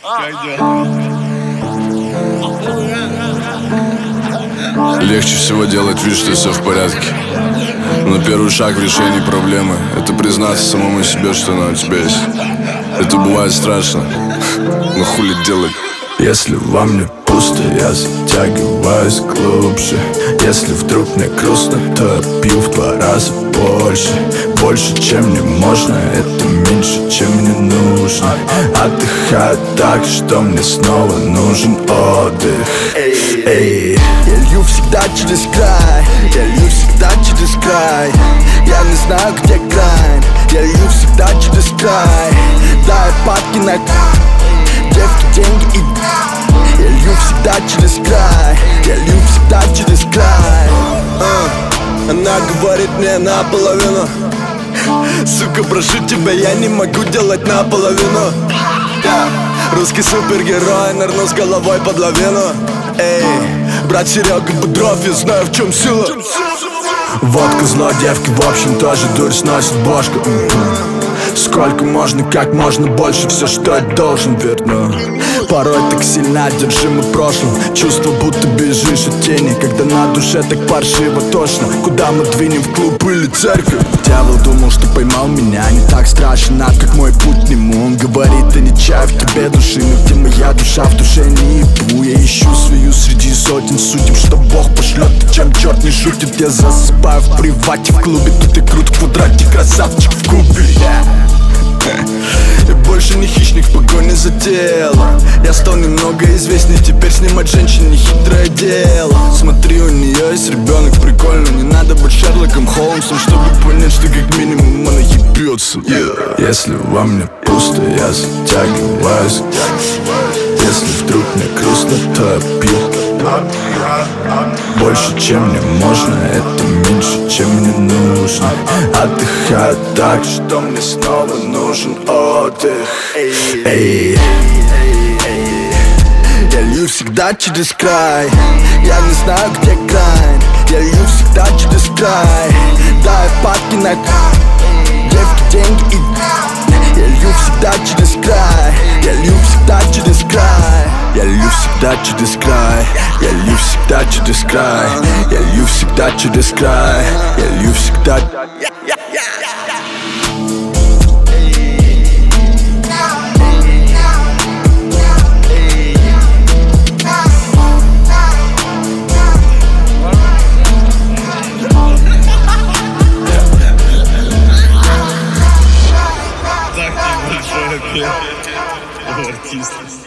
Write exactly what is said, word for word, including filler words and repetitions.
Легче всего делать вид, что все в порядке. Но первый шаг в решении проблемы — это признаться самому себе, что она у тебя есть. Это бывает страшно, но хули делать. Если во мне пусто, я затягиваюсь глубже. Если вдруг мне грустно, то я пью в два раза больше. Больше, чем мне можно, это меньше, чем мне нужно. Отдыхаю так, что мне снова нужен отдых. Эй, я лью всегда через край, я лью всегда через край. Я не знаю, где грань, я лью всегда через край. Дай падки на девки, деньги и я лью всегда через край, я лью всегда через край. uh, Она говорит мне наполовину: сука, прошу тебя, я не могу делать наполовину. yeah. Русский супергерой нырнул с головой под лавину. Эй, брат Серега Бодров, я знаю, в чем сила. Водка, зло, девки, в общем, тоже дурь сносит бошку. Сколько можно, как можно больше, все, что я должен, верну. Порой так сильно одержимы прошлым, чувство, будто бежишь от тени. Когда на душе так паршиво тошно, куда мы двинем, в клуб или церковь? Дьявол думал, что поймал меня, не так страшен ад, как мой путь к нему. Он говорит, да не чай в тебе души, но где моя душа, в душе не ебу. Я ищу свою среди сотен судеб, что Бог пошлет, и чем черт не шутит. Я засыпаю в привате, в клубе, тут и крут в квадрате, красавчик в кубе. Я больше не хищник в погоне за телом. Я стал немного известней, теперь снимать женщин не хитрое дело. Смотри, у нее есть ребенок, прикольно. Не надо быть Шерлоком Холмсом, чтобы понять, что как минимум она ебется. yeah. Если во мне пусто, я затягиваюсь. Если вдруг мне грустно, то я пью больше, чем мне можно, это меньше, чем мне нужно. Отдыхаю так, что мне снова нужен отдых. Эй, я лью всегда через край, я не знаю, где грань. Я лью всегда через край, дай падки на девки, деньги и я лью всегда через край, я лью всегда через край. Я лью всегда через край, я лью всегда через край. Я лью всегда через край, я лью всегда. Так небольшой объект у артиста.